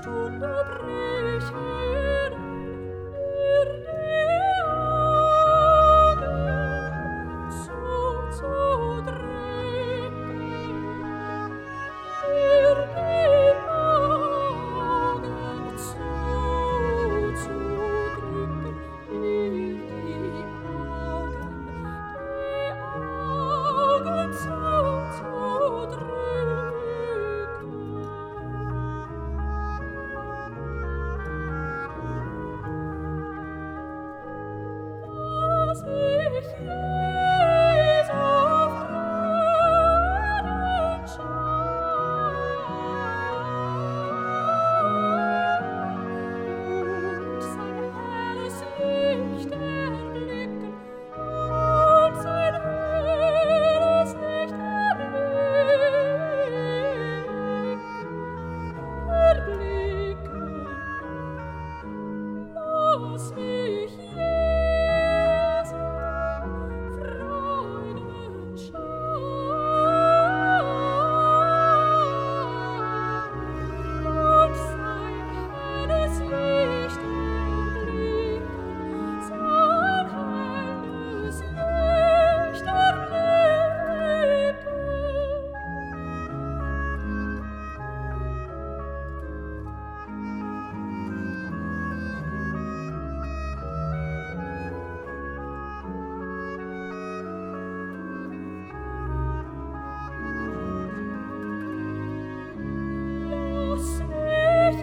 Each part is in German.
Stunde brich herein, mir die Augen zuzudrücken, mir die Augen zuzudrücken, mir die Augen zuzudrücken. Was ich je so Freuden und sein helles Licht erblicken, und sein helles Licht erblicken, was mich Jesu Freudenschein und sein helles Licht erblicken, sein helles Licht erblicken. Lass mich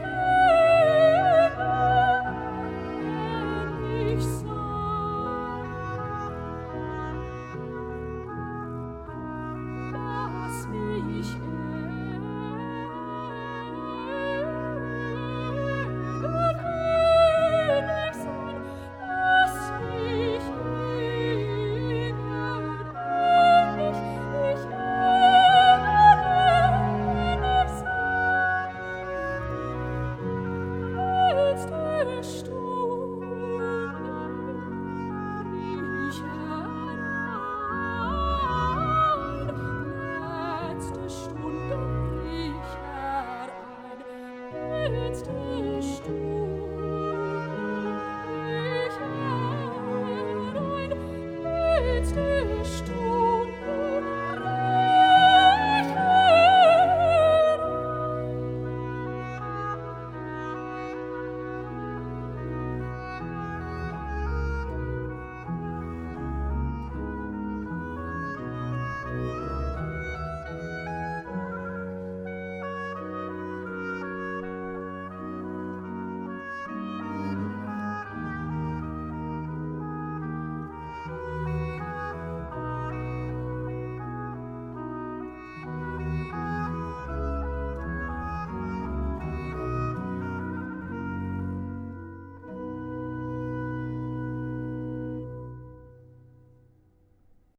ehrlich sein, lass mich ehrlich sein, lass mich ehrlich letzte Stunde brich herein, letzte Stunde brich herein, letzte Stunde.